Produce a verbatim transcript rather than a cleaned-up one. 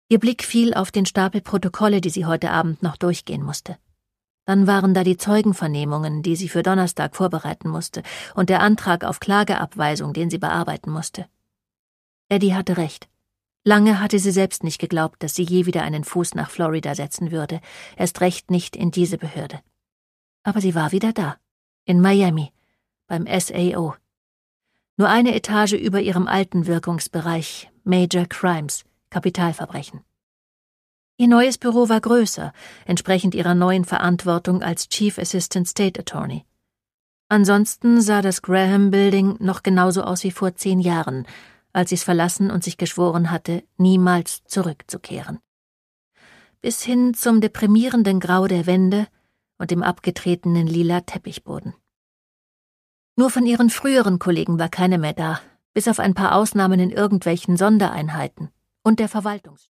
Ihr Blick fiel auf den Stapel Protokolle, die sie heute Abend noch durchgehen musste. Dann waren da die Zeugenvernehmungen, die sie für Donnerstag vorbereiten musste, und der Antrag auf Klageabweisung, den sie bearbeiten musste. Eddie hatte recht. Lange hatte sie selbst nicht geglaubt, dass sie je wieder einen Fuß nach Florida setzen würde, erst recht nicht in diese Behörde. Aber sie war wieder da, in Miami, beim S A O. Nur eine Etage über ihrem alten Wirkungsbereich, Major Crimes, Kapitalverbrechen. Ihr neues Büro war größer, entsprechend ihrer neuen Verantwortung als Chief Assistant State Attorney. Ansonsten sah das Graham Building noch genauso aus wie vor zehn Jahren, als sie es verlassen und sich geschworen hatte, niemals zurückzukehren. Bis hin zum deprimierenden Grau der Wände und dem abgetretenen lila Teppichboden. Nur von ihren früheren Kollegen war keine mehr da, bis auf ein paar Ausnahmen in irgendwelchen Sondereinheiten und der Verwaltungs